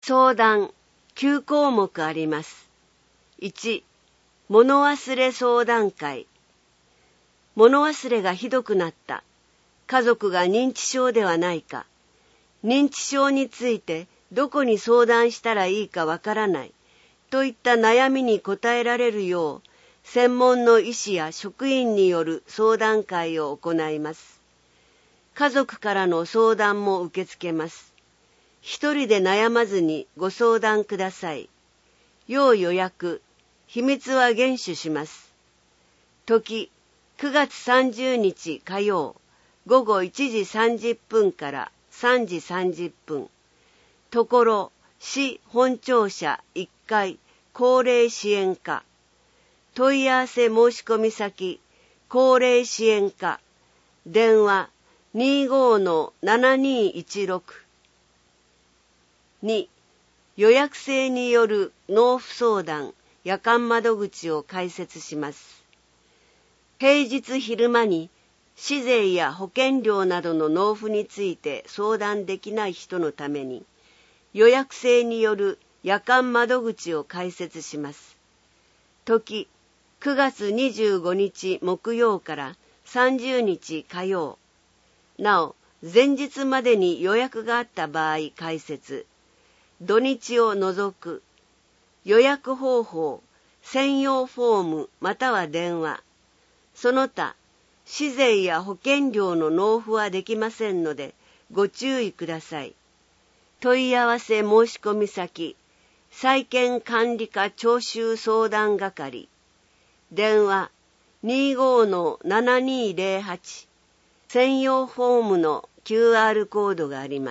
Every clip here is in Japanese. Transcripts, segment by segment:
相談9項目あります。1、物忘れ相談会。物忘れがひどくなった。家族が認知症ではないか。認知症についてどこに相談したらいいかわからない。といった悩みに答えられるよう、専門の医師や職員による相談会を行います。家族からの相談も受け付けます。一人で悩まずにご相談ください。要予約、秘密は厳守します。時、9月30日火曜、午後1時30分から3時30分。ところ、市本庁舎1階、高齢支援課。問い合わせ申し込み先、高齢支援課。電話、25-7216。2、予約制による納付相談、夜間窓口を開設します。平日昼間に、市税や保険料などの納付について相談できない人のために、予約制による夜間窓口を開設します。時、9月25日木曜から30日火曜。なお、前日までに予約があった場合開設。土日を除く。予約方法、専用フォームまたは電話。その他、市税や保険料の納付はできませんので、ご注意ください。問い合わせ申し込み先、債権管理課徴収相談係。電話、25-7208。専用フォームの QR コードがあります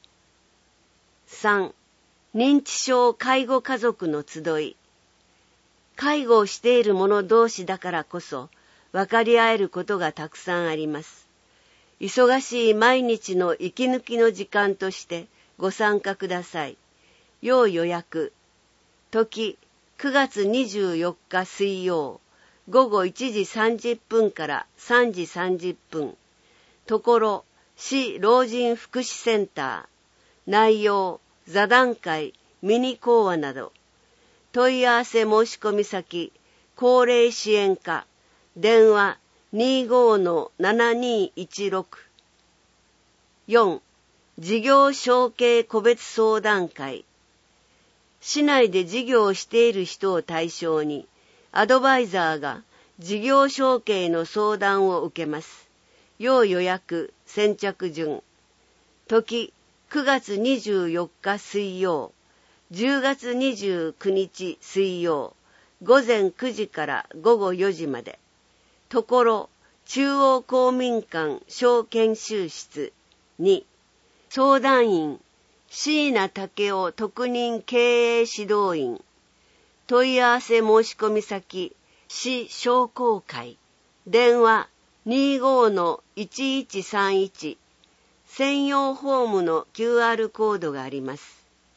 。3、認知症介護家族の集い。介護をしている者同士だからこそ、分かり合えることがたくさんあります。忙しい毎日の息抜きの時間としてご参加ください。要予約。時、9月24日水曜、午後1時30分から3時30分。ところ、市老人福祉センター。内容、座談会、ミニ講話など。問い合わせ申し込み先、高齢支援課。電話、25-7216。4、事業承継個別相談会。市内で事業をしている人を対象に、アドバイザーが事業承継の相談を受けます。要予約、先着順。時、9月24日水曜、10月29日水曜、午前9時から午後4時まで。ところ、中央公民館小研修室。2、相談員、椎名武雄特任経営指導員。問い合わせ申し込み先、市商工会。電話、25-1131。専用フォームの QR コードがあります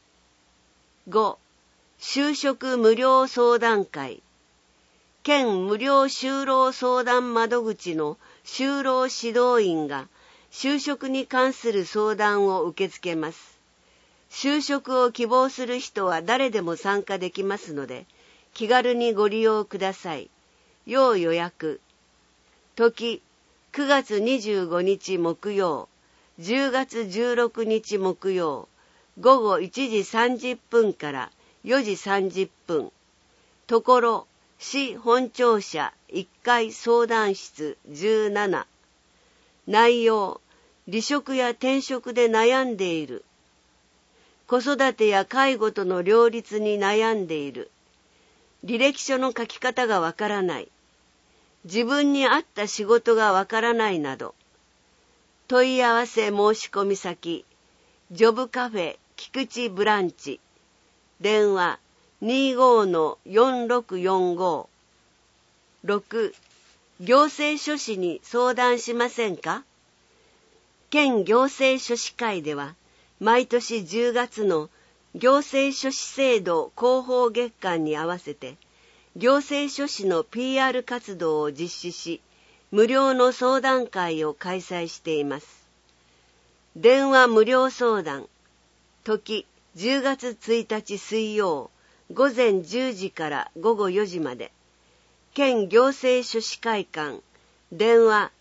。5、就職無料相談会。県無料就労相談窓口の就労指導員が就職に関する相談を受け付けます。就職を希望する人は誰でも参加できますので、気軽にご利用ください。要予約。時、9月25日木曜、10月16日木曜、午後1時30分から4時30分。ところ、市本庁舎1階相談室17。内容、離職や転職で悩んでいる。子育てや介護との両立に悩んでいる。履歴書の書き方がわからない。自分に合った仕事がわからないなど。問い合わせ申し込み先、ジョブカフェ菊池ブランチ。電話、25-4645。6、行政書士に相談しませんか？県行政書士会では、毎年10月の行政書士制度広報月間に合わせて、行政書士の PR 活動を実施し、無料の相談会を開催しています。電話無料相談。時、 10月1日水曜午前10時から午後4時まで。県行政書士会館電話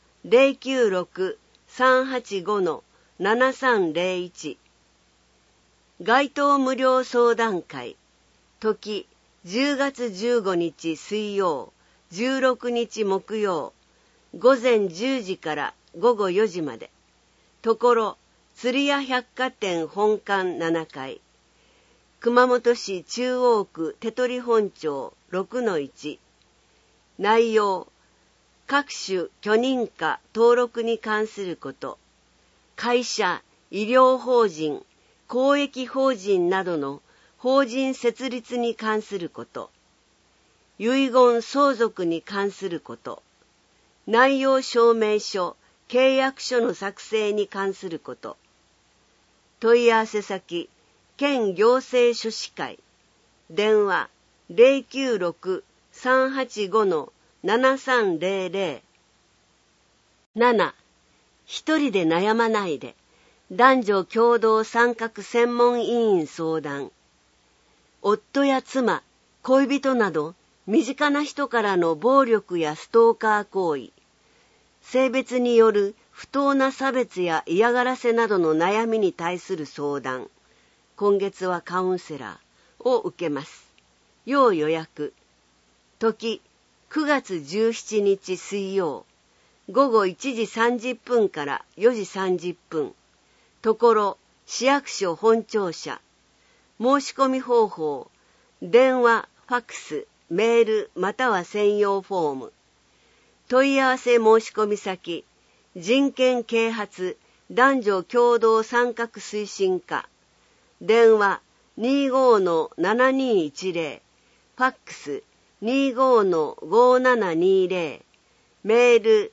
096-385-7301。街頭無料相談会時10月15日水曜16日木曜午前10時から午後4時まで。ところ釣屋百貨店本館7階。熊本市中央区手取本町 6-1。内容、各種許認可登録に関すること、会社、医療法人、公益法人などの法人設立に関すること、遺言相続に関すること、内容証明書、契約書の作成に関すること。問い合わせ先、県行政書士会、電話 096-385-7300。7. 一人で悩まないで。男女共同参画専門委員相談。夫や妻、恋人など、身近な人からの暴力やストーカー行為、性別による不当な差別や嫌がらせなどの悩みに対する相談。今月はカウンセラーを受けます。要予約。時、9月17日水曜、午後1時30分から4時30分。ところ、市役所本庁舎。申し込み方法、電話、ファックス、メールまたは専用フォーム。問い合わせ申し込み先、人権啓発男女共同参画推進課。電話 25-7210、ファックス 25-5720、メール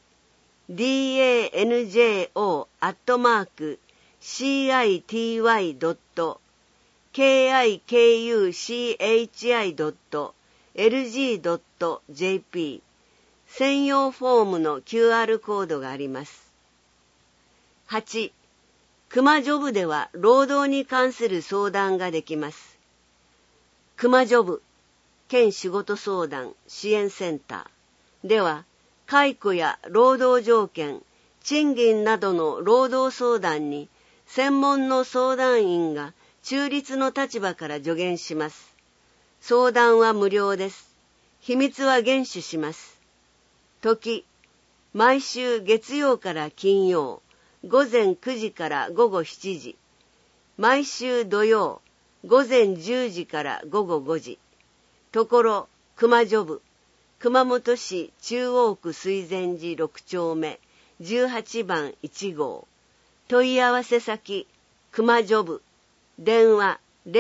danjo@city.kikuchi.lg.jp。 専用フォームの QR コードがあります。8. 熊ジョブでは労働に関する相談ができます。熊ジョブ県仕事相談支援センターでは、解雇や労働条件、賃金などの労働相談に専門の相談員が中立の立場から助言します。相談は無料です。秘密は厳守します。時、毎週月曜から金曜、午前9時から午後7時。毎週土曜、午前10時から午後5時。ところ、熊ジョブ、熊本市中央区水前寺6丁目、18番1号。問い合わせ先、熊ジョブ、電話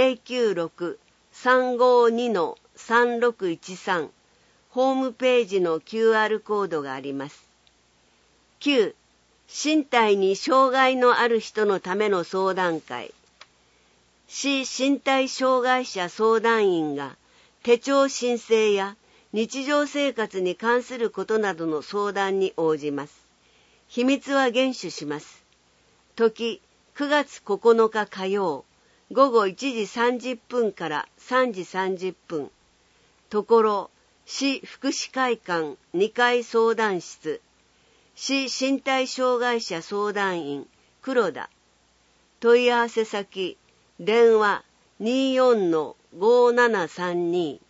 096-352-3613。ホームページの QR コードがあります。9. 身体に障害のある人のための相談会。市身体障害者相談員が手帳申請や日常生活に関することなどの相談に応じます。秘密は厳守します。時、9月9日火曜、午後1時30分から3時30分。ところ、市福祉会館2階相談室。市身体障害者相談員黒田。問い合わせ先、電話 24-5732。